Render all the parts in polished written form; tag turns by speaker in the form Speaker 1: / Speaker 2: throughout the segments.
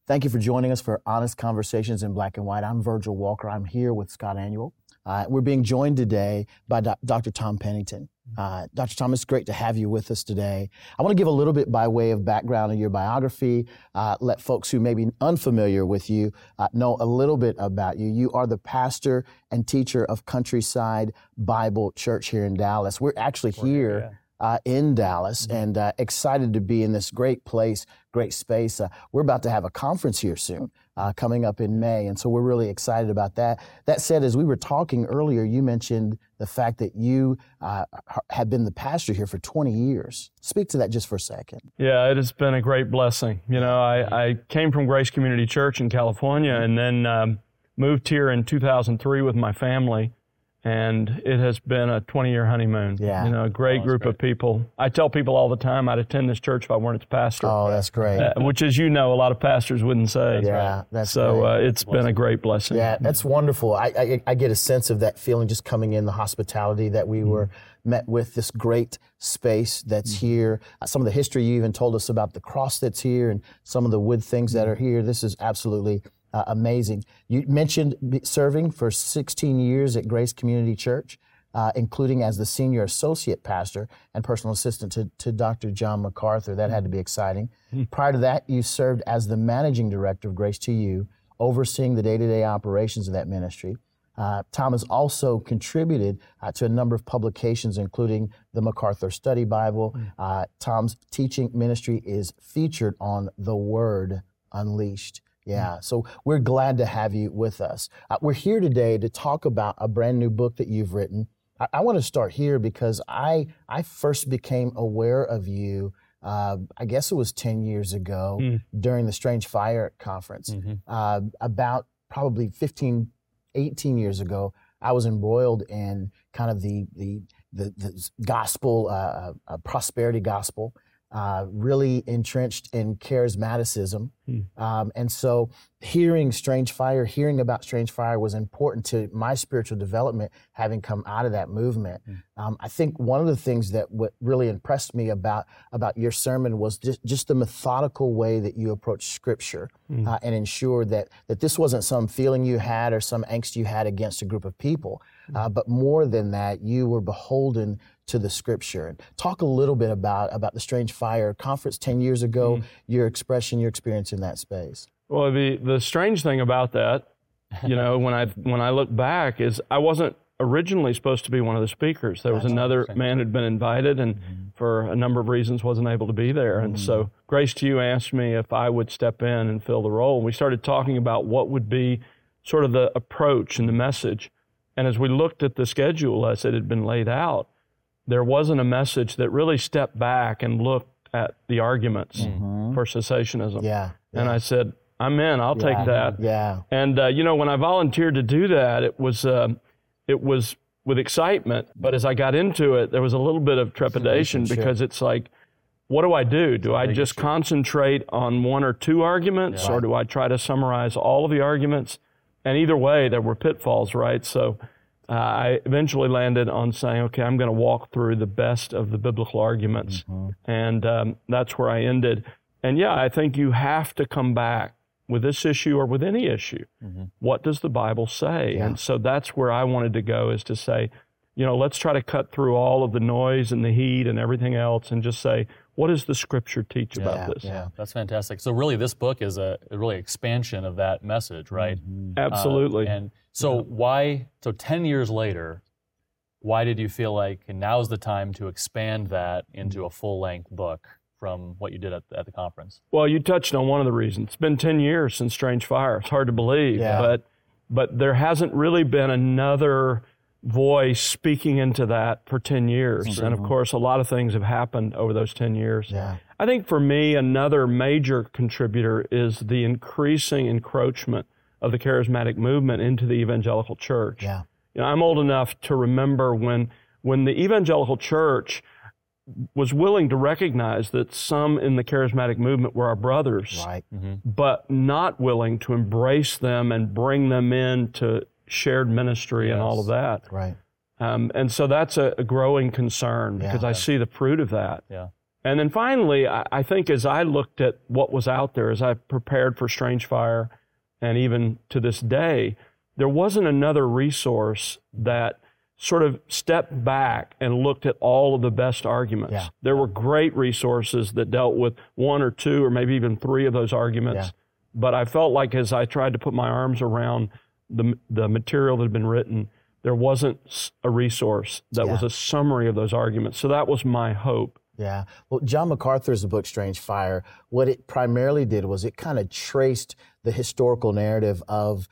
Speaker 1: Thank you for joining us for Honest Conversations in Black and White. I'm Virgil Walker. I'm here with Scott Annual. We're being joined today by Dr. Tom Pennington. Dr. Tom, it's great to have you with us today. I want to give a little bit by way of background in your biography, let folks who may be unfamiliar with you know a little bit about you. You are the pastor and teacher of Countryside Bible Church here in Dallas. We're actually here in Dallas and excited to be in this great place, great space. We're about to have a conference here soon, coming up in May, and so we're really excited about that. That said, as we were talking earlier, you mentioned the fact that you have been the pastor here for 20 years. Speak to that just for a second.
Speaker 2: Yeah, it has been a great blessing. You know, I came from Grace Community Church in California and then moved here in 2003 with my family. And it has been a 20-year honeymoon.
Speaker 1: Yeah.
Speaker 2: You know, a great group of people. I tell people all the time I'd attend this church if I weren't its pastor.
Speaker 1: Oh, that's great.
Speaker 2: Which, as you know, a lot of pastors wouldn't say.
Speaker 1: Yeah, that's
Speaker 2: so
Speaker 1: great.
Speaker 2: It's been a great blessing.
Speaker 1: Yeah, that's wonderful. I get a sense of that feeling just coming in, the hospitality that we were met with, this great space that's here. Some of the history you even told us about the cross that's here and some of the wood things that are here. This is absolutely amazing. You mentioned serving for 16 years at Grace Community Church, including as the senior associate pastor and personal assistant to Dr. John MacArthur. That had to be exciting. Prior to that, you served as the managing director of Grace to You, overseeing the day-to-day operations of that ministry. Tom has also contributed to a number of publications, including the MacArthur Study Bible. Tom's teaching ministry is featured on The Word Unleashed. Yeah, so we're glad to have you with us. We're here today to talk about a brand new book that you've written. I want to start here because I first became aware of you, I guess it was 10 years ago during the Strange Fire conference. About probably 15, 18 years ago, I was embroiled in kind of the gospel, prosperity gospel. Really entrenched in charismaticism. And so hearing about Strange Fire was important to my spiritual development, having come out of that movement. I think one of the things that what really impressed me about your sermon was just the methodical way that you approached Scripture and ensured that this wasn't some feeling you had or some angst you had against a group of people, but more than that, you were beholden to the Scripture. Talk a little bit about the Strange Fire conference 10 years ago, your experience in that space.
Speaker 2: Well, the strange thing about that, you know, when I look back, is I wasn't originally supposed to be one of the speakers. There was another man who'd been invited and for a number of reasons wasn't able to be there. And so Grace to You asked me if I would step in and fill the role. And we started talking about what would be sort of the approach and the message. And as we looked at the schedule as it had been laid out, there wasn't a message that really stepped back and looked at the arguments for cessationism. And I said, I'm in, I'll take that. And, you know, when I volunteered to do that, it was with excitement. But as I got into it, there was a little bit of trepidation because it's like, what do I do? Do I just concentrate on one or two arguments or do I try to summarize all of the arguments? And either way, there were pitfalls, right? So I eventually landed on saying, okay, I'm going to walk through the best of the biblical arguments. And that's where I ended. And yeah, I think you have to come back with this issue or with any issue. What does the Bible say? And so that's where I wanted to go, is to say, you know, let's try to cut through all of the noise and the heat and everything else and just say, what does the Scripture teach about this?
Speaker 3: Yeah, that's fantastic. So really this book is a really expansion of that message, right?
Speaker 2: Absolutely.
Speaker 3: And so 10 years later, why did you feel like now's the time to expand that into a full-length book from what you did at the conference?
Speaker 2: Well, you touched on one of the reasons. It's been 10 years since Strange Fire. It's hard to believe, but there hasn't really been another voice speaking into that for 10 years. And of course, a lot of things have happened over those 10 years. I think for me, another major contributor is the increasing encroachment of the charismatic movement into the evangelical church. You know, I'm old enough to remember when the evangelical church was willing to recognize that some in the charismatic movement were our brothers, but not willing to embrace them and bring them into shared ministry and all of that. And so that's a growing concern because I see the fruit of that. And then finally, I think as I looked at what was out there, as I prepared for Strange Fire, and even to this day, there wasn't another resource that sort of stepped back and looked at all of the best arguments.
Speaker 1: Yeah.
Speaker 2: There were great resources that dealt with one or two or maybe even three of those arguments.
Speaker 1: Yeah.
Speaker 2: But I felt like as I tried to put my arms around the material that had been written, there wasn't a resource that was a summary of those arguments. So that was my hope.
Speaker 1: Yeah. Well, John MacArthur's book, Strange Fire, what it primarily did was it kind of traced the historical narrative of,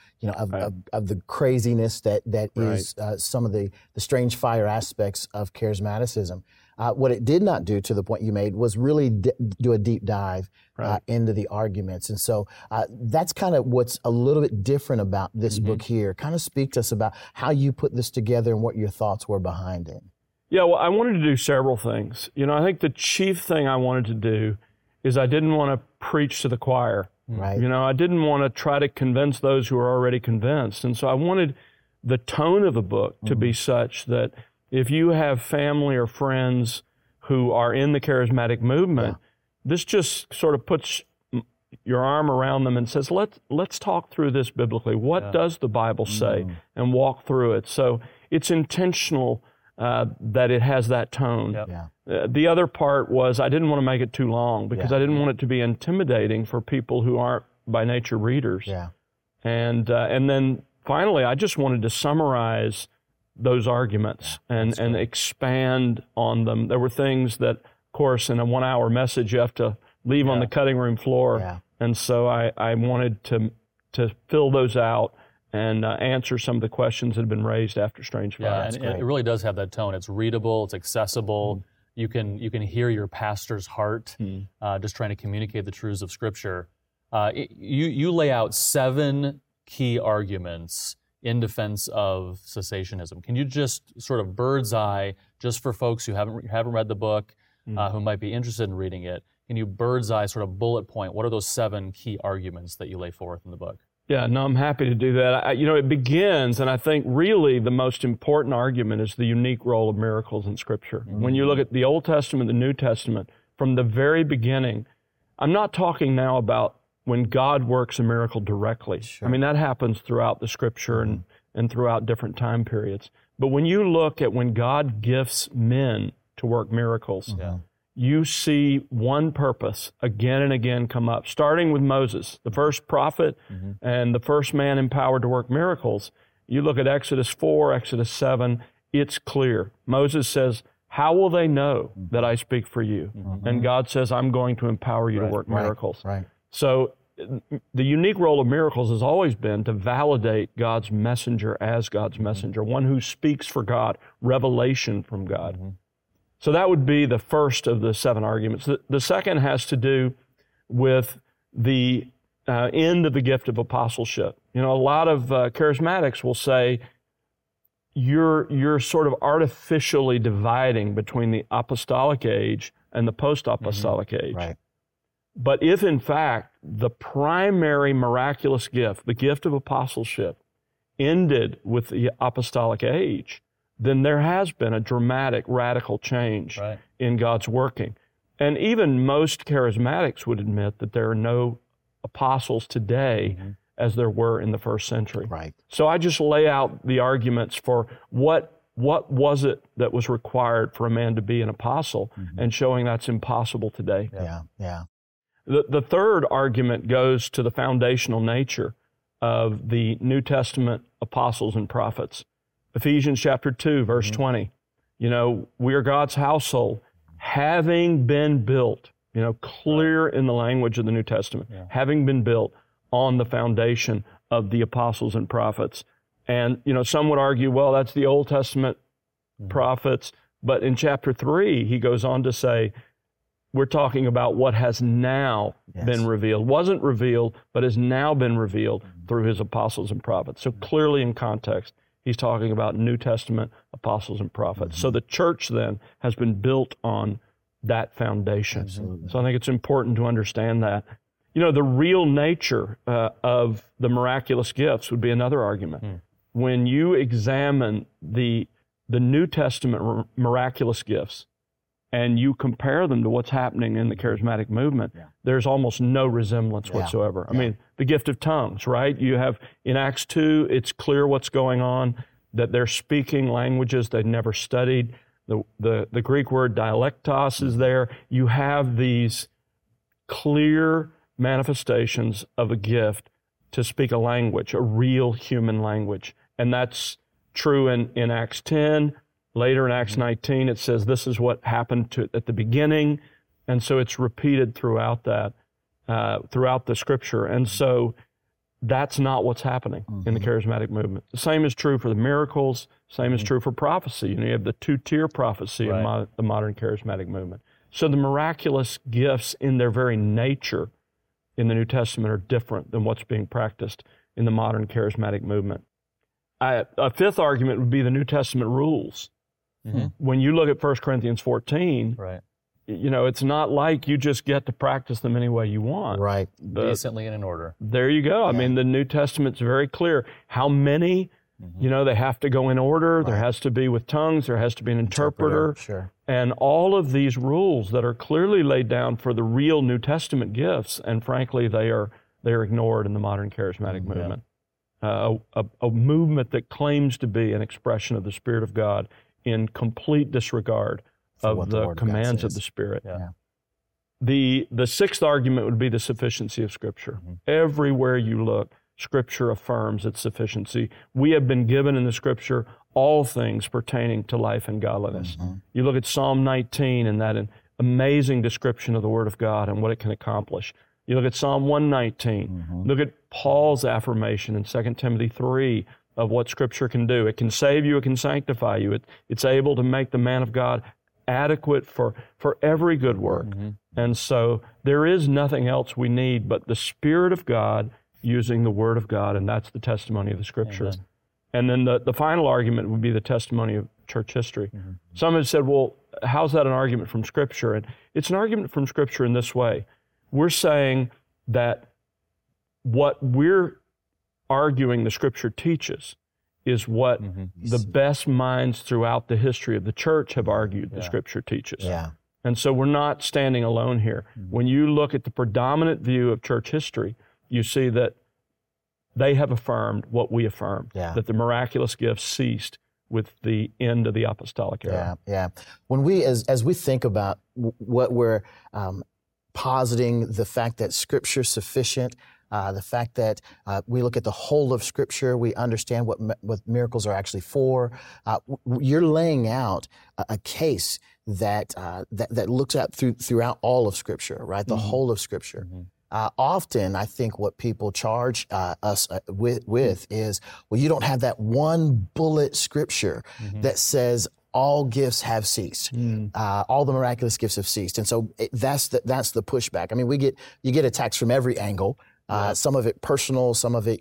Speaker 1: of the craziness that is some of the strange fire aspects of charismaticism. What it did not do, to the point you made, was really do a deep dive into the arguments. And so that's kind of what's a little bit different about this book here. Kind of speak to us about how you put this together and what your thoughts were behind it.
Speaker 2: Yeah, well, I wanted to do several things. I think the chief thing I wanted to do is I didn't want to preach to the choir.
Speaker 1: Right.
Speaker 2: I didn't want to try to convince those who are already convinced. And so I wanted the tone of the book to be such that if you have family or friends who are in the charismatic movement, this just sort of puts your arm around them and says, let's talk through this biblically. What does the Bible say? And walk through it. So it's intentional that it has that tone.
Speaker 3: Yep.
Speaker 2: The other part was I didn't want to make it too long because I didn't want it to be intimidating for people who aren't by nature readers.
Speaker 1: Yeah.
Speaker 2: And then finally, I just wanted to summarize those arguments and expand on them. There were things that, of course, in a 1-hour message, you have to leave on the cutting room floor.
Speaker 1: Yeah.
Speaker 2: And so I wanted to fill those out and answer some of the questions that have been raised after Strange Fire.
Speaker 3: Yeah, and it really does have that tone. It's readable, it's accessible. You can hear your pastor's heart just trying to communicate the truths of Scripture. You lay out 7 key arguments in defense of cessationism. Can you just sort of bird's eye, just for folks who haven't read the book, who might be interested in reading it, can you bird's eye sort of bullet point, what are those 7 key arguments that you lay forth in the book?
Speaker 2: Yeah, no, I'm happy to do that. It begins, and I think really the most important argument is the unique role of miracles in Scripture. When you look at the Old Testament, the New Testament, from the very beginning, I'm not talking now about when God works a miracle directly.
Speaker 1: Sure.
Speaker 2: I mean, that happens throughout the Scripture and throughout different time periods. But when you look at when God gifts men to work miracles, you see one purpose again and again come up, starting with Moses, the first prophet and the first man empowered to work miracles. You look at Exodus 4, Exodus 7, it's clear. Moses says, how will they know that I speak for you? And God says, I'm going to empower you to work miracles.
Speaker 1: Right.
Speaker 2: So the unique role of miracles has always been to validate God's messenger as God's messenger, one who speaks for God, revelation from God. So that would be the first of the 7 arguments. The second has to do with the end of the gift of apostleship. A lot of charismatics will say you're sort of artificially dividing between the apostolic age and the post-apostolic age.
Speaker 1: Right.
Speaker 2: But if in fact the primary miraculous gift, the gift of apostleship, ended with the apostolic age, then there has been a dramatic, radical change in God's working. And even most charismatics would admit that there are no apostles today as there were in the first century.
Speaker 1: Right.
Speaker 2: So I just lay out the arguments for what was it that was required for a man to be an apostle, and showing that's impossible today.
Speaker 1: Yeah.
Speaker 2: The third argument goes to the foundational nature of the New Testament apostles and prophets. Ephesians chapter 2, verse 20. We are God's household, having been built, clear in the language of the New Testament, having been built on the foundation of the apostles and prophets. And, some would argue, well, that's the Old Testament prophets. But in chapter 3, he goes on to say, we're talking about what has now been revealed. Wasn't revealed, but has now been revealed through his apostles and prophets. So clearly in context, he's talking about New Testament apostles and prophets. So the church then has been built on that foundation.
Speaker 1: Absolutely.
Speaker 2: So I think it's important to understand that. The real nature of the miraculous gifts would be another argument. When you examine the New Testament miraculous gifts and you compare them to what's happening in the charismatic movement, there's almost no resemblance whatsoever. I mean, the gift of tongues, right? You have, in Acts 2, it's clear what's going on, that they're speaking languages they'd never studied. The Greek word dialectos is there. You have these clear manifestations of a gift to speak a language, a real human language. And that's true in Acts 10. Later in Acts 19, it says this is what happened at the beginning. And so it's repeated throughout throughout the Scripture. And so that's not what's happening in the charismatic movement. The same is true for the miracles. Same is true for prophecy. You have the two-tier prophecy in the modern charismatic movement. So the miraculous gifts in their very nature in the New Testament are different than what's being practiced in the modern charismatic movement. A fifth argument would be the New Testament rules. When you look at 1 Corinthians 14, it's not like you just get to practice them any way you want.
Speaker 1: Right.
Speaker 3: Decently and in order.
Speaker 2: There you go. I mean, the New Testament's very clear. How many, they have to go in order. There has to be with tongues. There has to be an interpreter.
Speaker 1: Sure.
Speaker 2: And all of these rules that are clearly laid down for the real New Testament gifts, and frankly, they are ignored in the modern charismatic movement. A movement that claims to be an expression of the Spirit of God in complete disregard of the commands of the Spirit. The sixth argument would be the sufficiency of Scripture. Everywhere you look, Scripture affirms its sufficiency. We have been given in the Scripture all things pertaining to life and godliness. You look at Psalm 19 and that amazing description of the Word of God and what it can accomplish. You look at Psalm 119. Look at Paul's affirmation in 2 Timothy 3 of what Scripture can do. It can save you. It can sanctify you. It's able to make the man of God adequate for every good work. And so there is nothing else we need but the Spirit of God using the Word of God, and that's the testimony of the Scripture. And then the final argument would be the testimony of church history. Some have said, well, how's that an argument from Scripture? And it's an argument from Scripture in this way. We're saying that what we're arguing the Scripture teaches is what the best minds throughout the history of the church have argued the Scripture teaches. And so we're not standing alone here. When you look at the predominant view of church history, you see that they have affirmed what we affirm, that the miraculous gifts ceased with the end of the apostolic era.
Speaker 1: When we, as we think about what we're positing, the fact that Scripture's sufficient, the fact that we look at the whole of Scripture, we understand what miracles are actually for. You're laying out a case that looks at throughout all of Scripture, right? The whole of Scripture. Often, I think what people charge us with is, well, you don't have that one bullet Scripture that says all gifts have ceased. All the miraculous gifts have ceased. And so that's the pushback. I mean, you get attacks from every angle. Some of it personal, some of it,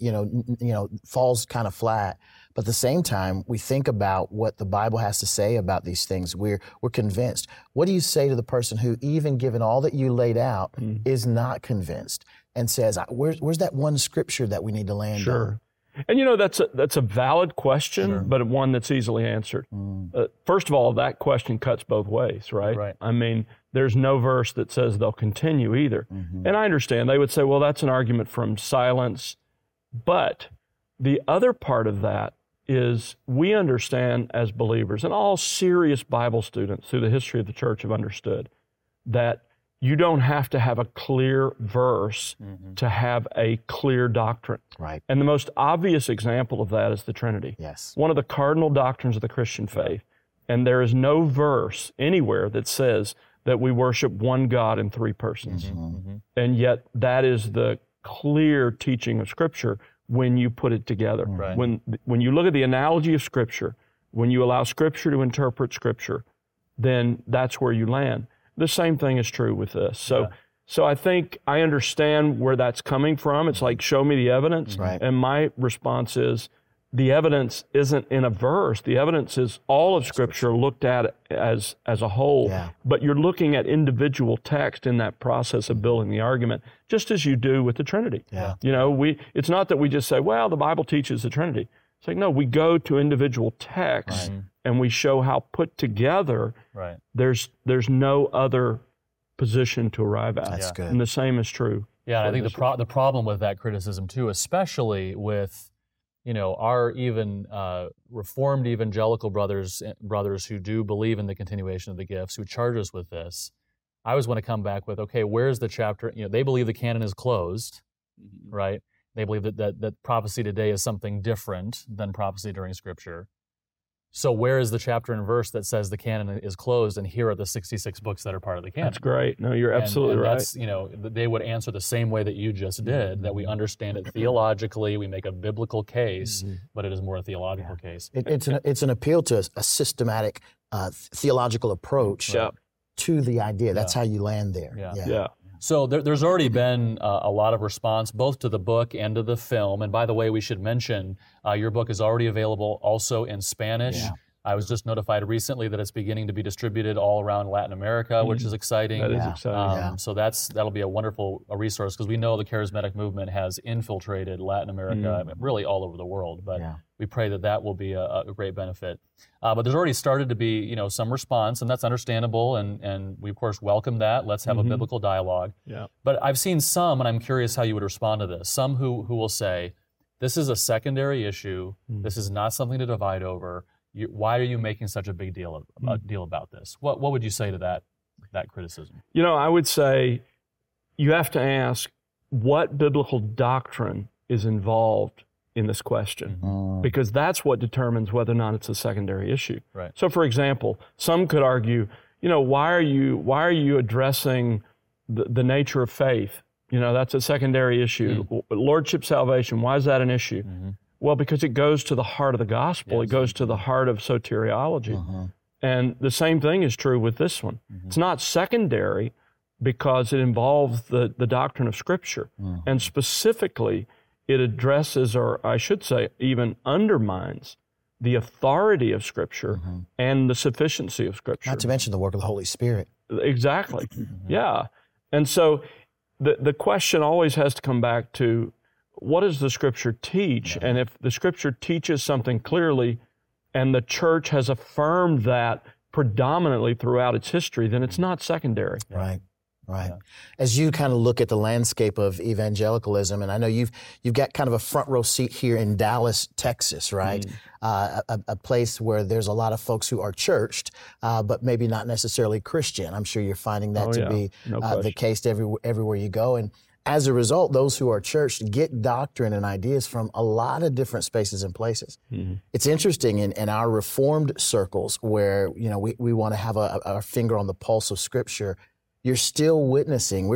Speaker 1: falls kind of flat. But at the same time, we think about what the Bible has to say about these things. We're convinced. What do you say to the person who, even given all that you laid out, is not convinced and says, where's that one Scripture that we need to land on?
Speaker 2: And that's a valid question, but one that's easily answered. First of all, that question cuts both ways, right? I mean, there's no verse that says they'll continue either. And I understand. They would say, well, that's an argument from silence. But the other part of that is we understand as believers, and all serious Bible students through the history of the church have understood, that you don't have to have a clear verse to have a clear doctrine.
Speaker 1: Right.
Speaker 2: And the most obvious example of that is the Trinity. One of the cardinal doctrines of the Christian faith. And there is no verse anywhere that says that we worship one God in three persons. And yet that is the clear teaching of Scripture when you put it together. When you look at the analogy of Scripture, when you allow Scripture to interpret Scripture, then that's where you land. The same thing is true with this. So I think I understand where that's coming from. It's like, show me the evidence. And my response is, the evidence isn't in a verse. The evidence is all of Scripture looked at as a whole. But you're looking at individual text in that process of building the argument, just as you do with the Trinity. It's not that we just say, well, the Bible teaches the Trinity. It's like, no, we go to individual texts and we show how put together there's no other position to arrive at.
Speaker 1: That's good.
Speaker 2: And the same is true.
Speaker 3: Yeah, and I think the problem with that criticism too, especially with, our even Reformed evangelical brothers who do believe in the continuation of the gifts, who charge us with this, I always want to come back with, okay, where's the chapter? They believe the canon is closed, right? They believe that prophecy today is something different than prophecy during Scripture. So where is the chapter and verse that says the canon is closed and here are the 66 books that are part of the canon?
Speaker 2: That's great. No, you're absolutely right.
Speaker 3: That's, they would answer the same way that you just did, that we understand it theologically, we make a biblical case, but it is more a theological case.
Speaker 1: It's an appeal to a systematic theological approach to the idea. That's how you land there.
Speaker 2: Yeah.
Speaker 3: So there's already been a lot of response, both to the book and to the film. And by the way, we should mention your book is already available also in Spanish. Yeah. I was just notified recently that it's beginning to be distributed all around Latin America, which is exciting.
Speaker 2: That is exciting.
Speaker 3: So that'll be a wonderful resource, because we know the charismatic movement has infiltrated Latin America, really all over the world. But we pray that will be a great benefit. But there's already started to be some response, and that's understandable, and we of course welcome that. Let's have a biblical dialogue.
Speaker 2: Yeah.
Speaker 3: But I've seen some, and I'm curious how you would respond to this. Some who will say, this is a secondary issue. This is not something to divide over. Why are you making such a big deal about this? What would you say to that criticism?
Speaker 2: I would say you have to ask what biblical doctrine is involved in this question, because that's what determines whether or not it's a secondary issue.
Speaker 3: Right.
Speaker 2: So, for example, some could argue, why are you addressing the nature of faith? That's a secondary issue. Lordship salvation, why is that an issue? Well, because it goes to the heart of the gospel. It goes to the heart of soteriology. And the same thing is true with this one. It's not secondary because it involves the doctrine of Scripture. And specifically, it addresses, or I should say, even undermines the authority of Scripture and the sufficiency of Scripture.
Speaker 1: Not to mention the work of the Holy Spirit.
Speaker 2: Exactly. Yeah. And so the question always has to come back to, what does the Scripture teach? And if the Scripture teaches something clearly and the church has affirmed that predominantly throughout its history, then it's not secondary.
Speaker 1: Right. Yeah. As you kind of look at the landscape of evangelicalism, and I know you've got kind of a front row seat here in Dallas, Texas, right? A place where there's a lot of folks who are churched, but maybe not necessarily Christian. I'm sure you're finding that to be the case everywhere you go. And as a result, those who are churched get doctrine and ideas from a lot of different spaces and places. It's interesting in our Reformed circles where, we want to have our finger on the pulse of Scripture. We're still witnessing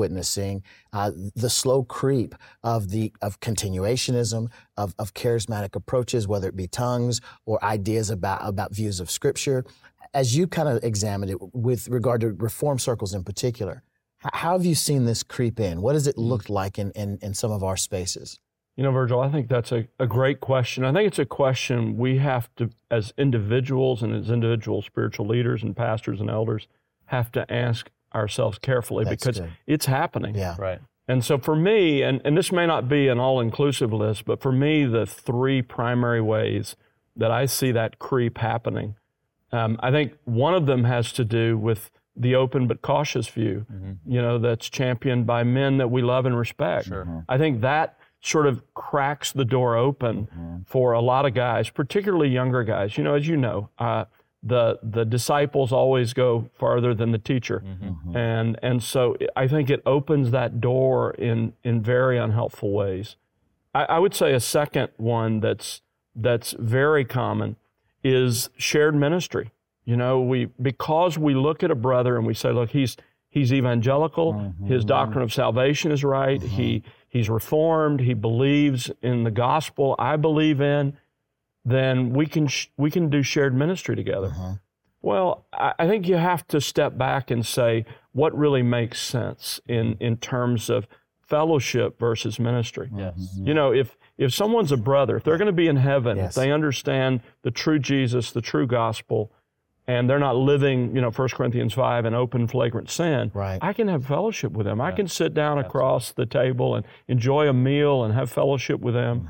Speaker 1: the slow creep of continuationism, of charismatic approaches, whether it be tongues or ideas about views of Scripture. As you kind of examine it with regard to Reformed circles in particular, how have you seen this creep in? What does it look like in some of our spaces?
Speaker 2: Virgil, I think that's a great question. I think it's a question we have to, as individuals and as individual spiritual leaders and pastors and elders, have to ask ourselves carefully. That's because good. It's happening.
Speaker 1: Yeah.
Speaker 3: Right.
Speaker 2: And so for me, and this may not be an all-inclusive list, but for me, the three primary ways that I see that creep happening, I think one of them has to do with the open but cautious view, that's championed by men that we love and respect.
Speaker 3: Sure.
Speaker 2: I think that sort of cracks the door open for a lot of guys, particularly younger guys. As you know, the disciples always go farther than the teacher. And so I think it opens that door in very unhelpful ways. I would say a second one that's very common is shared ministry. Because we look at a brother and we say, look, he's evangelical, his doctrine of salvation is right, he's reformed, he believes in the gospel I believe in, then we can do shared ministry together. Well, I think you have to step back and say what really makes sense in terms of fellowship versus ministry.
Speaker 3: Yes.
Speaker 2: If someone's a brother, if they're going to be in heaven, if they understand the true Jesus, the true gospel, and they're not living, 1 Corinthians 5 in open, flagrant sin, I can have fellowship with them. I can sit down across the table and enjoy a meal and have fellowship with them.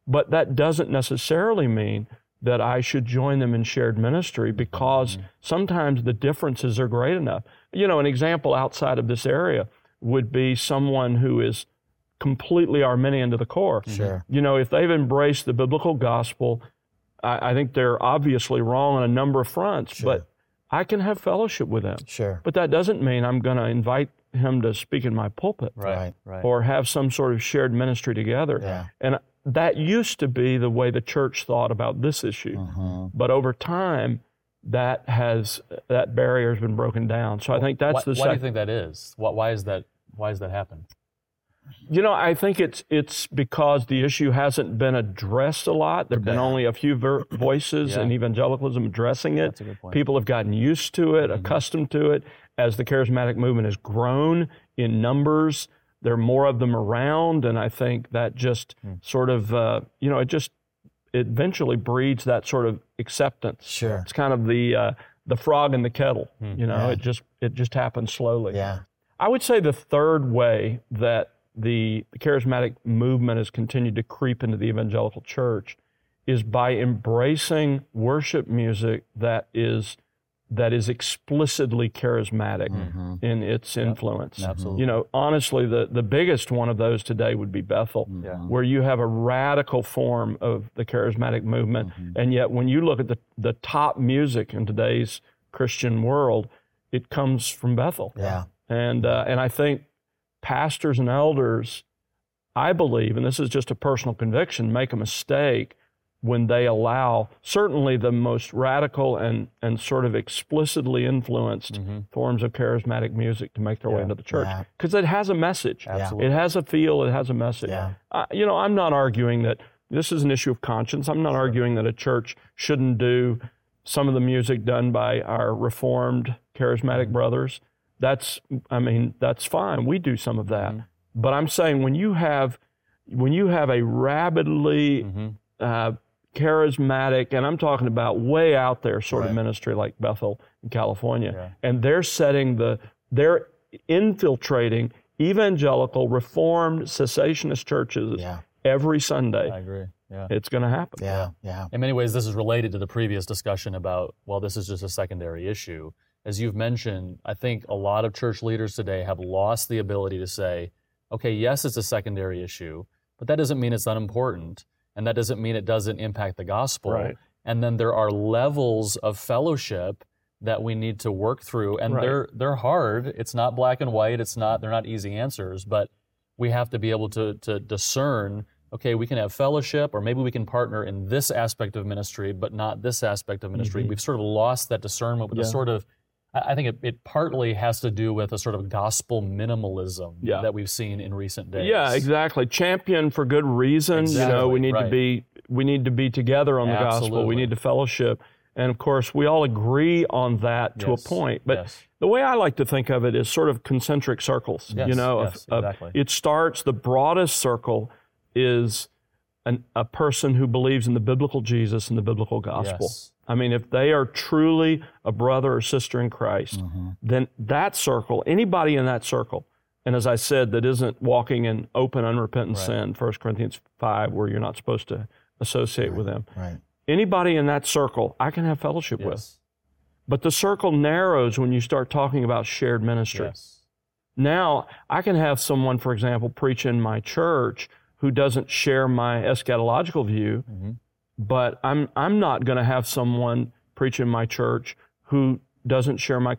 Speaker 2: But that doesn't necessarily mean that I should join them in shared ministry, because sometimes the differences are great enough. You know, an example outside of this area would be someone who is completely Arminian to the core.
Speaker 1: Sure.
Speaker 2: You know, if they've embraced the biblical gospel, I think they're obviously wrong on a number of fronts,
Speaker 1: Sure.
Speaker 2: but I can have fellowship with them.
Speaker 1: Sure.
Speaker 2: But that doesn't mean I'm going to invite him to speak in my pulpit
Speaker 3: Right.
Speaker 2: or have some sort of shared ministry together.
Speaker 1: Yeah.
Speaker 2: And that used to be the way the church thought about this issue. But over time, that barrier has been broken down. So I think that's
Speaker 3: Why do you think that is? Why is that happen?
Speaker 2: You know, I think it's because the issue hasn't been addressed a lot. There have been only a few voices in evangelicalism addressing it.
Speaker 3: That's a good point.
Speaker 2: People have gotten used to it, accustomed to it. As the charismatic movement has grown in numbers, there are more of them around, and I think that just sort of, it eventually breeds that sort of acceptance.
Speaker 1: Sure.
Speaker 2: It's kind of the frog in the kettle. You know, it just happens slowly.
Speaker 1: Yeah.
Speaker 2: I would say the third way that the charismatic movement has continued to creep into the evangelical church is by embracing worship music that is explicitly charismatic in its influence.
Speaker 3: Absolutely.
Speaker 2: You know, honestly, the biggest one of those today would be Bethel, where you have a radical form of the charismatic movement, and yet when you look at the top music in today's Christian world, it comes from Bethel.
Speaker 1: Yeah.
Speaker 2: And I think pastors and elders, I believe, and this is just a personal conviction, make a mistake when they allow certainly the most radical and sort of explicitly influenced forms of charismatic music to make their way into the church. Because it has a message.
Speaker 3: Absolutely.
Speaker 2: It has a feel, it has a message.
Speaker 1: Yeah.
Speaker 2: I'm not arguing that this is an issue of conscience. I'm not arguing that a church shouldn't do some of the music done by our Reformed charismatic brothers. That's fine. We do some of that. But I'm saying when you have a rabidly charismatic, and I'm talking about way out there sort of ministry like Bethel in California, and they're infiltrating evangelical, Reformed, cessationist churches every Sunday.
Speaker 3: I agree. Yeah.
Speaker 2: It's going to happen.
Speaker 1: Yeah.
Speaker 3: In many ways, this is related to the previous discussion about, well, this is just a secondary issue. As you've mentioned, I think a lot of church leaders today have lost the ability to say, okay, yes, it's a secondary issue, but that doesn't mean it's unimportant, and that doesn't mean it doesn't impact the gospel.
Speaker 2: Right.
Speaker 3: And then there are levels of fellowship that we need to work through, and they're hard. It's not black and white. They're not easy answers, but we have to be able to discern, okay, we can have fellowship, or maybe we can partner in this aspect of ministry, but not this aspect of ministry. We've sort of lost that discernment with the sort of, I think it partly has to do with a sort of gospel minimalism that we've seen in recent days.
Speaker 2: Yeah, exactly. Champion for good reason.
Speaker 3: Exactly.
Speaker 2: You know, we need to be together on the gospel. We
Speaker 3: Absolutely.
Speaker 2: need to fellowship. And of course, we all agree on that to a point. But the way I like to think of it is sort of concentric circles.
Speaker 3: Yes,
Speaker 2: You know,
Speaker 3: exactly.
Speaker 2: It starts, the broadest circle is a person who believes in the biblical Jesus and the biblical gospel.
Speaker 3: Yes.
Speaker 2: I mean, if they are truly a brother or sister in Christ, then that circle, anybody in that circle, and as I said, that isn't walking in open, unrepentant sin, 1 Corinthians 5, where you're not supposed to associate with them.
Speaker 1: Right.
Speaker 2: Anybody in that circle, I can have fellowship with. But the circle narrows when you start talking about shared ministry.
Speaker 3: Yes.
Speaker 2: Now, I can have someone, for example, preach in my church who doesn't share my eschatological view, but I'm not going to have someone preach in my church who doesn't share my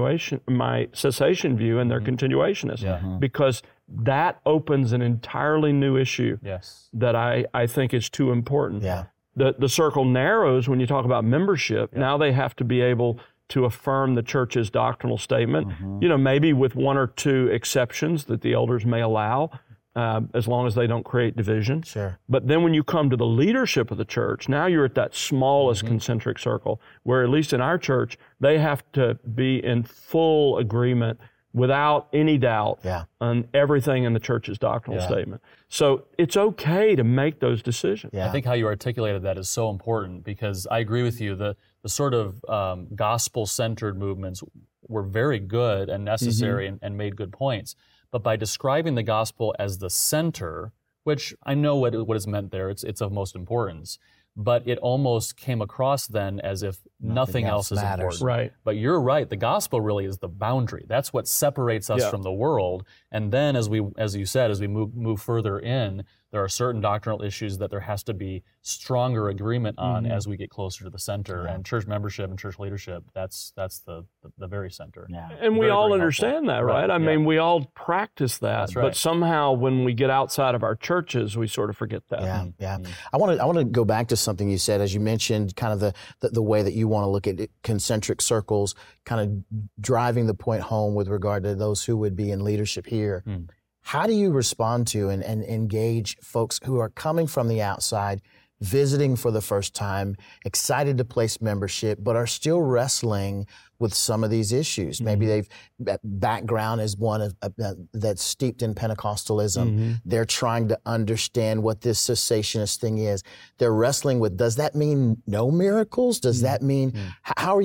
Speaker 2: cessation view, and they're continuationists, because that opens an entirely new issue that I think is too important.
Speaker 1: Yeah.
Speaker 2: The circle narrows when you talk about membership. Now they have to be able to affirm the church's doctrinal statement, you know, maybe with one or two exceptions that the elders may allow, as long as they don't create division.
Speaker 1: Sure.
Speaker 2: But then when you come to the leadership of the church, now you're at that smallest concentric circle, where at least in our church, they have to be in full agreement without any doubt on everything in the church's doctrinal statement. So it's okay to make those decisions.
Speaker 3: I think how you articulated that is so important, because I agree with you. The sort of gospel-centered movements were very good and necessary and made good points. But by describing the gospel as the center which I know what is meant there. It's of most importance. But it almost came across then as if nothing else is important.
Speaker 2: Right.
Speaker 3: But you're right. The gospel really is the boundary. That's what separates us from the world. And then, as you said, as we move further in, there are certain doctrinal issues that there has to be stronger agreement on as we get closer to the center. And church membership and church leadership, that's the very center.
Speaker 2: Yeah. And we all understand that, right? I mean, we all practice that.
Speaker 3: That's right.
Speaker 2: But somehow when we get outside of our churches, we sort of forget that.
Speaker 1: Yeah. I want to go back to something you said, as you mentioned, kind of the way that you want to look at it, concentric circles, kind of driving the point home with regard to those who would be in leadership here. How do you respond to and engage folks who are coming from the outside, visiting for the first time, excited to place membership, but are still wrestling with some of these issues? Maybe they've background is one that's steeped in Pentecostalism. They're trying to understand what this cessationist thing is. They're wrestling with, does that mean no miracles? Does that mean, how are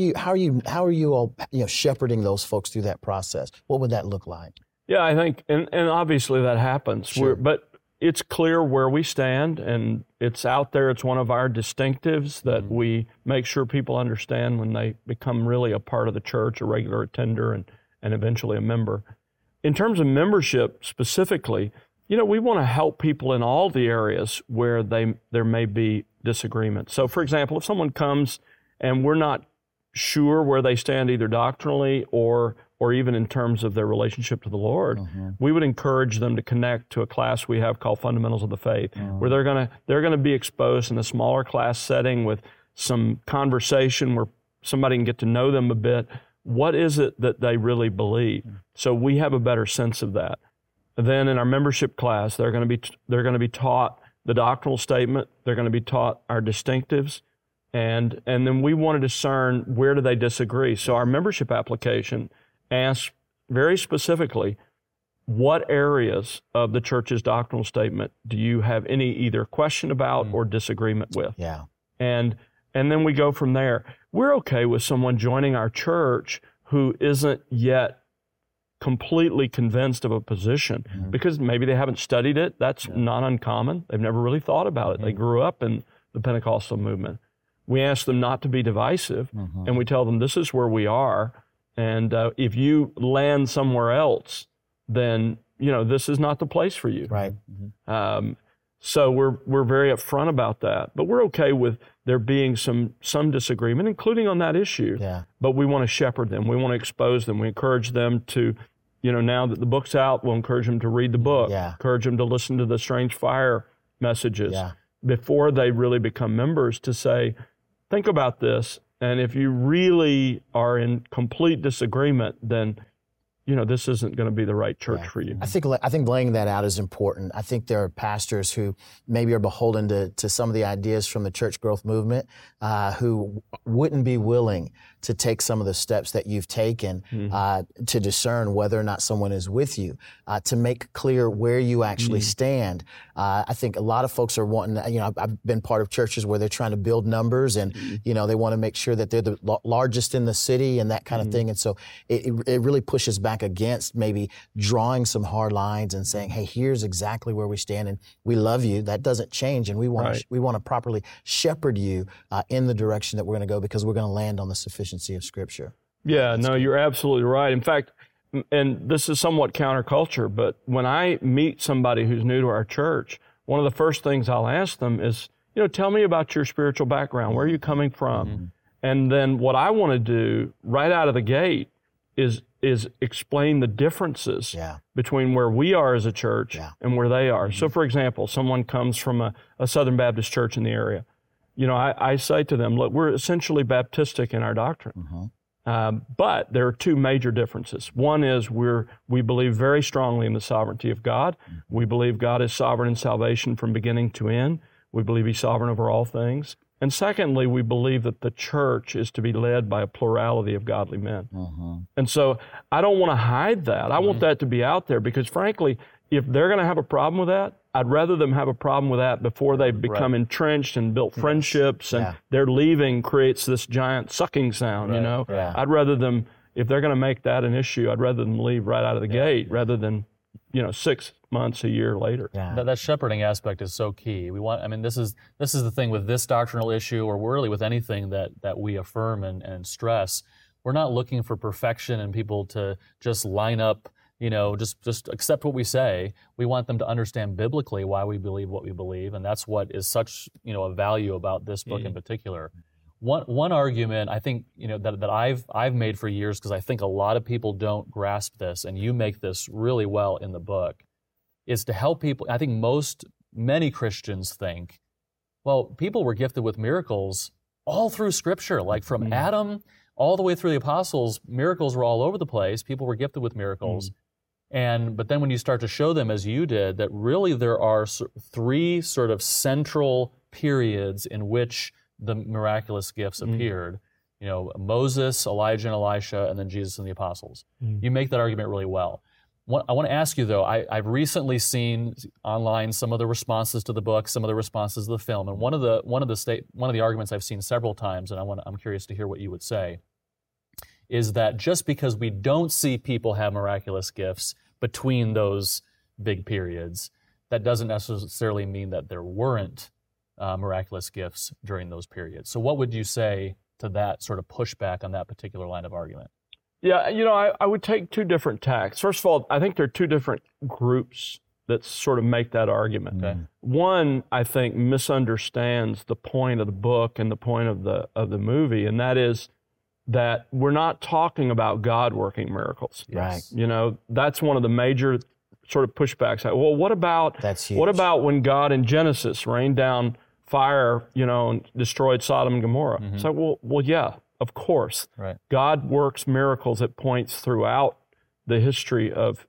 Speaker 1: you all shepherding those folks through that process? What would that look like?
Speaker 2: Yeah, I think, and obviously that happens.
Speaker 1: Sure.
Speaker 2: But it's clear where we stand, and it's out there. It's one of our distinctives that we make sure people understand when they become really a part of the church, a regular attender, and eventually a member. In terms of membership specifically, we want to help people in all the areas where there may be disagreement. So, for example, if someone comes and we're not sure where they stand either doctrinally or even in terms of their relationship to the Lord, we would encourage them to connect to a class we have called Fundamentals of the Faith, where they're gonna be exposed in a smaller class setting with some conversation where somebody can get to know them a bit. What is it that they really believe? So we have a better sense of that. Then in our membership class, they're gonna be taught the doctrinal statement. They're gonna be taught our distinctives. And then we want to discern where do they disagree. So our membership application asks very specifically, what areas of the church's doctrinal statement do you have any either question about or disagreement with?
Speaker 1: Yeah.
Speaker 2: And then we go from there. We're okay with someone joining our church who isn't yet completely convinced of a position because maybe they haven't studied it. That's not uncommon. They've never really thought about it. They grew up in the Pentecostal movement. We ask them not to be divisive, and we tell them this is where we are. And if you land somewhere else, then this is not the place for you.
Speaker 1: Right.
Speaker 2: So we're very upfront about that. But we're okay with there being some disagreement, including on that issue.
Speaker 1: Yeah.
Speaker 2: But we want to shepherd them. We want to expose them. We encourage them to, now that the book's out, we'll encourage them to read the book.
Speaker 1: Yeah.
Speaker 2: Encourage them to listen to the Strange Fire messages before they really become members, to say, think about this. And if you really are in complete disagreement, then, this isn't going to be the right church for you.
Speaker 1: I think laying that out is important. I think there are pastors who maybe are beholden to some of the ideas from the church growth movement who wouldn't be willing to take some of the steps that you've taken to discern whether or not someone is with you, to make clear where you actually stand. I think a lot of folks are wanting, I've been part of churches where they're trying to build numbers and, they want to make sure that they're the largest in the city and that kind of thing. And so it really pushes back against maybe drawing some hard lines and saying, hey, here's exactly where we stand and we love you. That doesn't change. And we want to properly shepherd you in the direction that we're going to go, because we're going to land on the sufficiency of Scripture.
Speaker 2: Yeah, no, you're absolutely right. In fact, and this is somewhat counterculture, but when I meet somebody who's new to our church, one of the first things I'll ask them is, tell me about your spiritual background. Where are you coming from? And then what I want to do right out of the gate is explain the differences between where we are as a church and where they are. So, for example, someone comes from a Southern Baptist church in the area. I say to them, look, we're essentially Baptistic in our doctrine. But there are two major differences. One is we believe very strongly in the sovereignty of God. We believe God is sovereign in salvation from beginning to end. We believe He's sovereign over all things. And secondly, we believe that the church is to be led by a plurality of godly men. And so I don't want to hide that. I want that to be out there, because frankly, if they're going to have a problem with that, I'd rather them have a problem with that before they become entrenched and built friendships and their leaving creates this giant sucking sound, I'd rather them, if they're going to make that an issue, I'd rather them leave right out of the gate rather than 6 months, a year later.
Speaker 1: Yeah.
Speaker 3: That shepherding aspect is so key. This is the thing with this doctrinal issue, or really with anything that we affirm and stress. We're not looking for perfection and people to just line up, just accept what we say. We want them to understand biblically why we believe what we believe, and that's what is such, a value about this book in particular. One argument I think, that I've made for years, because I think a lot of people don't grasp this, and you make this really well in the book, is to help people. I think many Christians think, well, people were gifted with miracles all through Scripture, like from Adam all the way through the apostles. Miracles were all over the place. People were gifted with miracles. But then when you start to show them, as you did, that really there are 3 sort of central periods in which the miraculous gifts appeared, Moses, Elijah and Elisha, and then Jesus and the apostles. You make that argument really well. I want to ask you, though, I've recently seen online some of the responses to the book, some of the responses to the film, and one of the arguments I've seen several times, and I'm curious to hear what you would say, is that just because we don't see people have miraculous gifts between those big periods, that doesn't necessarily mean that there weren't miraculous gifts during those periods. So what would you say to that sort of pushback on that particular line of argument?
Speaker 2: Yeah, I would take 2 different tacks. First of all, I think there are 2 different groups that sort of make that argument.
Speaker 3: Okay.
Speaker 2: One, I think, misunderstands the point of the book and the point of the movie, and that is that we're not talking about God working miracles.
Speaker 1: Right.
Speaker 2: That's one of the major sort of pushbacks. Well, what about
Speaker 1: That's huge.
Speaker 2: What about when God in Genesis rained down fire, and destroyed Sodom and Gomorrah? It's like, well, yeah, of course.
Speaker 3: Right.
Speaker 2: God works miracles at points throughout the history of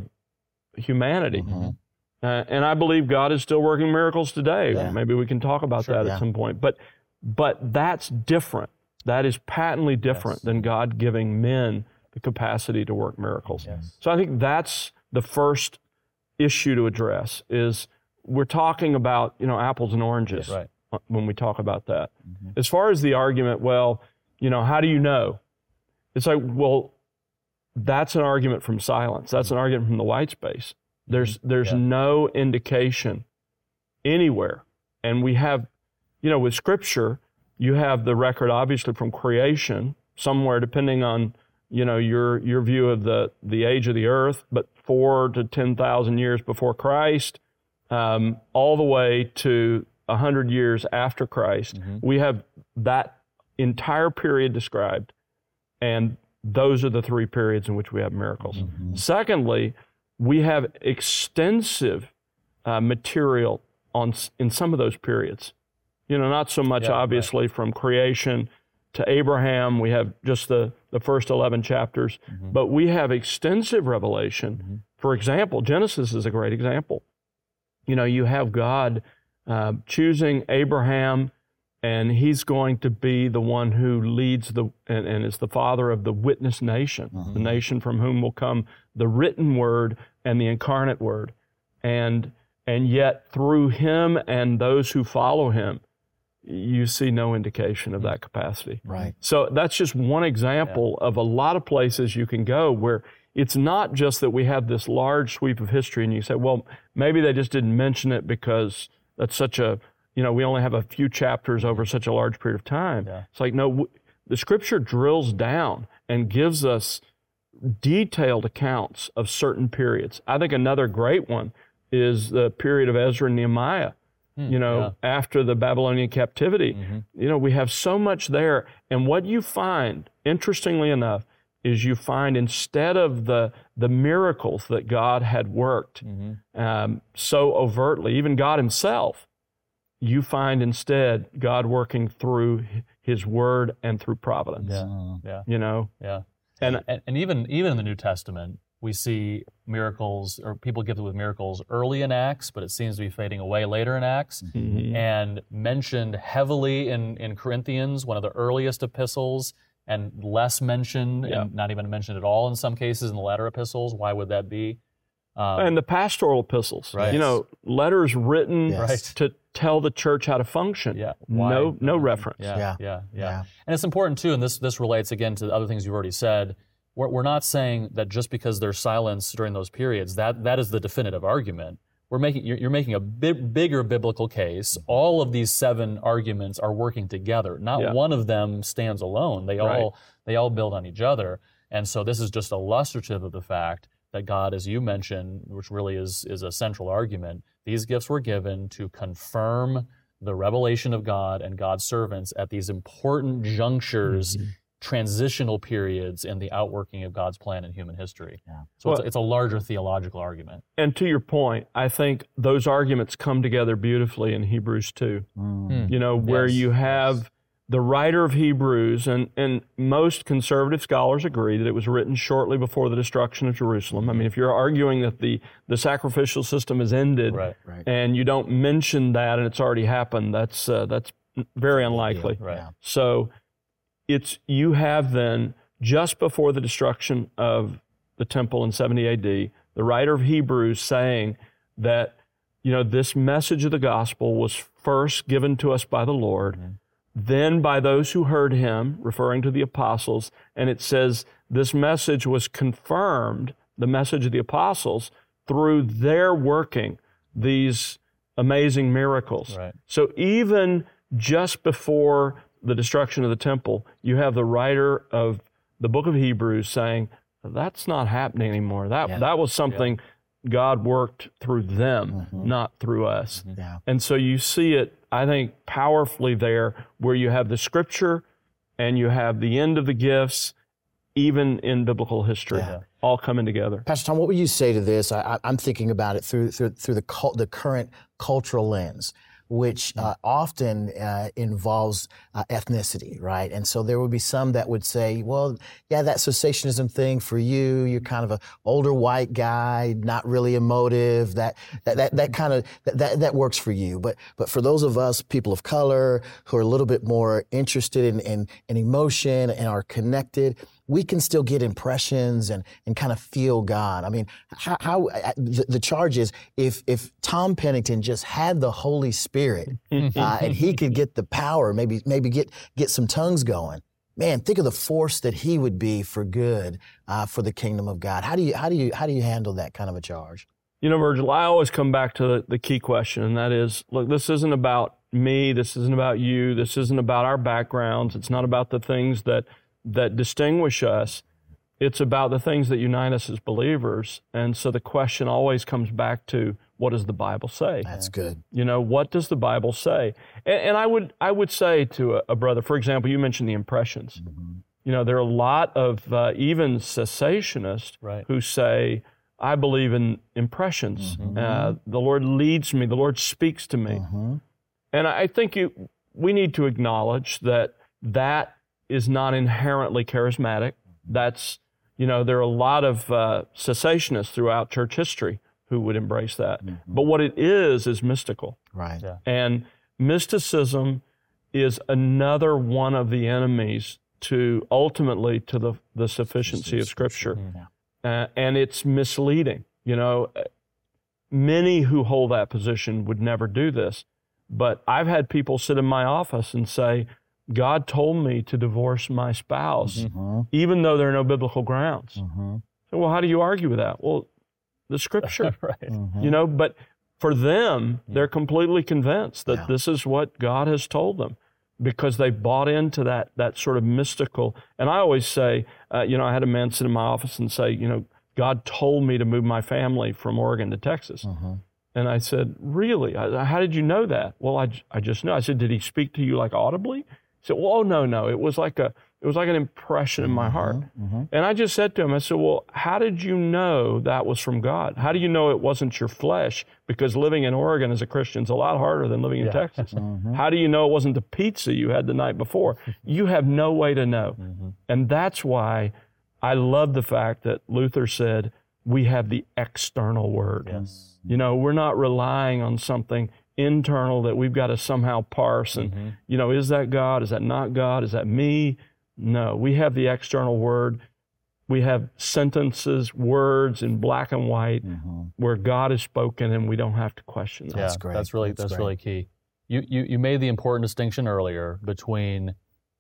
Speaker 2: humanity. And I believe God is still working miracles today.
Speaker 1: Yeah.
Speaker 2: Maybe we can talk about that at some point. But that's different. That is patently different than God giving men the capacity to work miracles.
Speaker 3: Yes.
Speaker 2: So I think that's the first issue to address, is we're talking about, apples and oranges when we talk about that. As far as the argument, well, how do you know? It's like, well, that's an argument from silence. That's an argument from the white space. There's no indication anywhere. And we have, with Scripture, you have the record obviously from creation, somewhere depending on, your view of the age of the earth, but 4,000 to 10,000 years before Christ, all the way to 100 years after Christ. We have that entire period described, and those are the 3 periods in which we have miracles. Secondly, we have extensive material in some of those periods. Not so much obviously from creation to Abraham. We have just the first 11 chapters, but we have extensive revelation. For example, Genesis is a great example. You have God choosing Abraham, and he's going to be the one who leads and is the father of the witness nation, the nation from whom will come the written word and the incarnate word. And yet through him and those who follow him, you see no indication of that capacity.
Speaker 1: Right.
Speaker 2: So that's just one example of a lot of places you can go where it's not just that we have this large sweep of history and you say, well, maybe they just didn't mention it because that's such a, we only have a few chapters over such a large period of time. Yeah. It's like, no, the Scripture drills down and gives us detailed accounts of certain periods. I think another great one is the period of Ezra and Nehemiah. After the Babylonian captivity, we have so much there. And what you find, interestingly enough, is you find instead of the miracles that God had worked so overtly, even God himself, you find instead God working through his word and through providence.
Speaker 3: And even in the New Testament, we see miracles, or people gifted with miracles early in Acts, but it seems to be fading away later in Acts, and mentioned heavily in Corinthians, one of the earliest epistles, and less mentioned, and not even mentioned at all in some cases in the latter epistles. Why would that be?
Speaker 2: And the pastoral epistles,
Speaker 3: right.
Speaker 2: Letters written to tell the church how to function. No reference.
Speaker 3: And it's important too, and this relates again to the other things you've already said. we're not saying that just because there's silence during those periods, that is the definitive argument. You're making a bigger biblical case. All of these 7 arguments are working together. Not one of them stands alone. They all build on each other. And so this is just illustrative of the fact that God, as you mentioned, which really is a central argument, these gifts were given to confirm the revelation of God and God's servants at these important junctures, transitional periods in the outworking of God's plan in human history. Yeah. So it's a larger theological argument.
Speaker 2: And to your point, I think those arguments come together beautifully in Hebrews 2, where you have the writer of Hebrews, and most conservative scholars agree that it was written shortly before the destruction of Jerusalem. I mean, if you're arguing that the sacrificial system has ended, and you don't mention that and it's already happened, that's very unlikely.
Speaker 3: Right.
Speaker 2: So you have then, just before the destruction of the temple in 70 AD, the writer of Hebrews saying that, this message of the gospel was first given to us by the Lord, then by those who heard him, referring to the apostles, and it says this message was confirmed, the message of the apostles, through their working these amazing miracles.
Speaker 3: Right.
Speaker 2: So even just before the destruction of the temple, you have the writer of the book of Hebrews saying, that's not happening anymore. That was something God worked through them, not through us.
Speaker 1: Yeah.
Speaker 2: And so you see it, I think, powerfully there, where you have the scripture and you have the end of the gifts, even in biblical history, all coming together.
Speaker 1: Pastor Tom, what would you say to this? I'm thinking about it through the current cultural lens, which often involves ethnicity, right? And so there would be some that would say, well, yeah, that cessationism thing for you, you're kind of an older white guy, not really emotive, that kind of, that works for you. But for those of us, people of color, who are a little bit more interested in emotion and are connected, we can still get impressions and kind of feel God. I mean, how the charge is, if Tom Pennington just had the Holy Spirit and he could get the power, maybe get some tongues going, man, think of the force that he would be for good for the kingdom of God. How do you handle that kind of a charge?
Speaker 2: Virgil, I always come back to the key question, and that is, look, this isn't about me, this isn't about you, this isn't about our backgrounds, it's not about the things that distinguish us. It's about the things that unite us as believers. And so the question always comes back to, what does the Bible say?
Speaker 1: That's good.
Speaker 2: What does the Bible say? And I would say to a brother, for example, you mentioned the impressions. There are a lot of even cessationists who say, I believe in impressions. The Lord leads me, the Lord speaks to me. And I think we need to acknowledge that is not inherently charismatic. That's, there are a lot of cessationists throughout church history who would embrace that. But what it is mystical.
Speaker 1: Right.
Speaker 3: Yeah.
Speaker 2: And mysticism is another one of the enemies ultimately to the sufficiency of Scripture. And it's misleading. Many who hold that position would never do this. But I've had people sit in my office and say, God told me to divorce my spouse, even though there are no biblical grounds. So, well, how do you argue with that? Well, the Scripture, but for them, they're completely convinced that this is what God has told them, because they've bought into that sort of mystical. And I always say, I had a man sit in my office and say, God told me to move my family from Oregon to Texas. And I said, really? How did you know that? Well, I just know. I said, did he speak to you like audibly? He said, well, no. It was like an impression in my heart. And I just said to him, I said, well, how did you know that was from God? How do you know it wasn't your flesh? Because living in Oregon as a Christian is a lot harder than living in Texas. How do you know it wasn't the pizza you had the night before? You have no way to know. And that's why I love the fact that Luther said, we have the external word. We're not relying on something internal that we've got to somehow parse and, is that God? Is that not God? Is that me? No, we have the external word. We have sentences, words in black and white where God has spoken and we don't have to question that.
Speaker 3: That's great. That's really key. You made the important distinction earlier between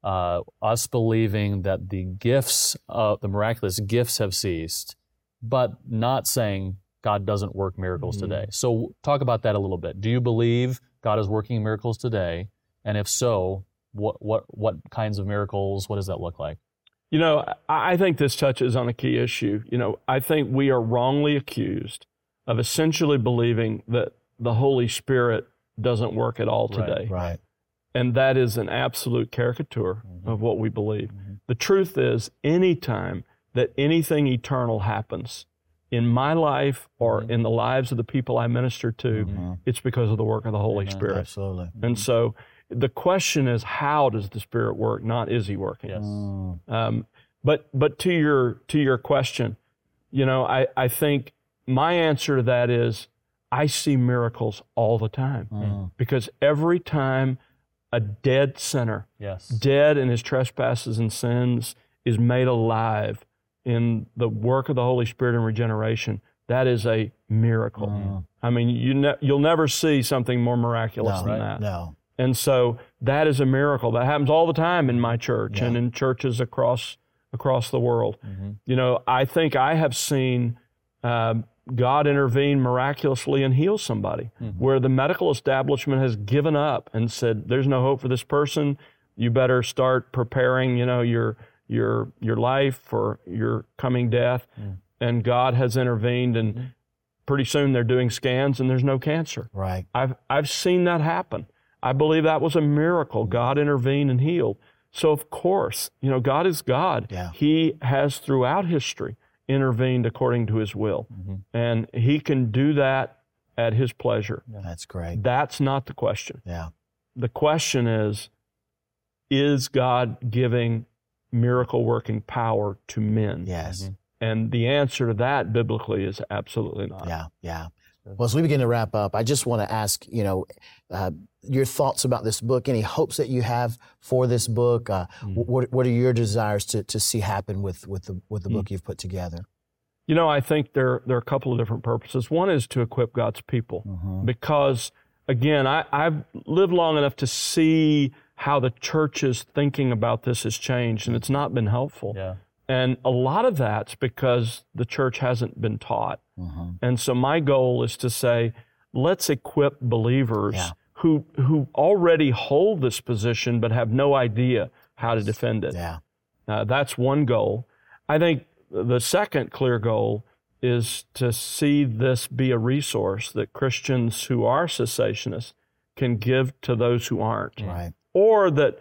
Speaker 3: us believing that the miraculous gifts have ceased, but not saying God doesn't work miracles today. So talk about that a little bit. Do you believe God is working miracles today? And if so, what kinds of miracles, what does that look like?
Speaker 2: You know, I think this touches on a key issue. You know, I think we are wrongly accused of essentially believing that the Holy Spirit doesn't work at all today.
Speaker 1: Right.
Speaker 2: And that is an absolute caricature of what we believe. The truth is, anytime that anything eternal happens in my life or in the lives of the people I minister to, it's because of the work of the Holy Spirit.
Speaker 1: Absolutely.
Speaker 2: And so the question is, how does the Spirit work, not is He working?
Speaker 3: Yes.
Speaker 2: But to your question, you know, I think my answer to that is I see miracles all the time. Because every time a dead sinner, dead in his trespasses and sins, is made alive in the work of the Holy Spirit and regeneration, that is a miracle. I mean, you'll never see something more miraculous than that.
Speaker 1: No.
Speaker 2: And so that is a miracle. That happens all the time in my church and in churches across the world. You know, I think I have seen God intervene miraculously and heal somebody, where the medical establishment has given up and said, "There's no hope for this person. You better start preparing, you know, your life for your coming death." And God has intervened, and pretty soon they're doing scans and there's no cancer.
Speaker 1: Right.
Speaker 2: I've seen that happen. I believe that was a miracle. God intervened and healed. So of course, you know, God is God.
Speaker 1: Yeah.
Speaker 2: He has throughout history intervened according to His will. And He can do that at His pleasure.
Speaker 1: That's great.
Speaker 2: That's not the question.
Speaker 1: Yeah.
Speaker 2: The question is God giving miracle working power to men?
Speaker 1: Yes.
Speaker 2: And the answer to that biblically is absolutely not.
Speaker 1: Yeah. Yeah. Well, as we begin to wrap up, I just want to ask, you know, your thoughts about this book, any hopes that you have for this book. What are your desires to see happen with the book you've put together?
Speaker 2: You know, I think there are a couple of different purposes. One is to equip God's people, because, again, I've lived long enough to see how the church's thinking about this has changed, and it's not been helpful.
Speaker 3: Yeah.
Speaker 2: And a lot of that's because the church hasn't been taught. And so my goal is to say, let's equip believers who already hold this position but have no idea how to defend it.
Speaker 1: Yeah.
Speaker 2: That's one goal. I think the second clear goal is to see this be a resource that Christians who are cessationists can give to those who aren't.
Speaker 1: Right.
Speaker 2: Or that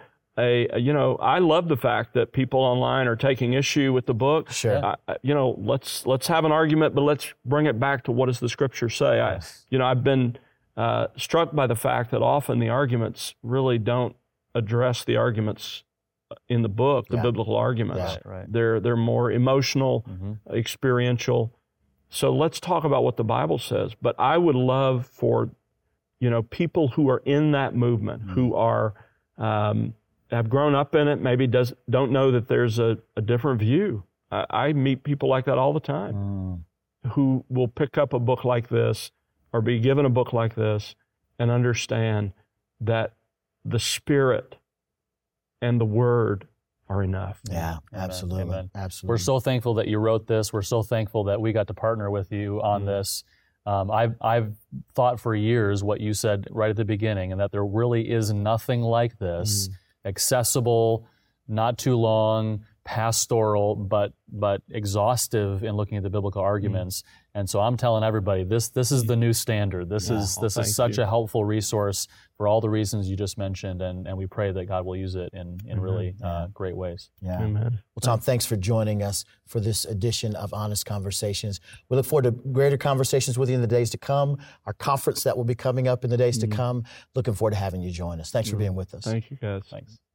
Speaker 2: I love the fact that people online are taking issue with the book.
Speaker 1: Sure.
Speaker 2: Let's have an argument, but let's bring it back to what does the Scripture say. I've been struck by the fact that often the arguments really don't address the arguments in the book, the biblical arguments.
Speaker 3: Right.
Speaker 2: They're more emotional, experiential. So let's talk about what the Bible says. But I would love for, you know, people who are in that movement, who are have grown up in it, maybe don't know that there's a different view. I meet people like that all the time who will pick up a book like this or be given a book like this and understand that the Spirit and the Word are enough.
Speaker 1: Yeah, absolutely.
Speaker 3: Amen.
Speaker 1: Absolutely.
Speaker 3: We're so thankful that you wrote this. We're so thankful that we got to partner with you on this. I've thought for years what you said right at the beginning, and that there really is nothing like this, accessible, not too long, pastoral, but exhaustive in looking at the biblical arguments. And so I'm telling everybody, this is the new standard. This is such a helpful resource for all the reasons you just mentioned, and we pray that God will use it in really great ways.
Speaker 1: Yeah.
Speaker 2: Amen.
Speaker 1: Well, Tom, thanks for joining us for this edition of Honest Conversations. We look forward to greater conversations with you in the days to come, our conference that will be coming up in the days to come. Looking forward to having you join us. Thanks for being with us.
Speaker 2: Thank you, guys.
Speaker 3: Thanks.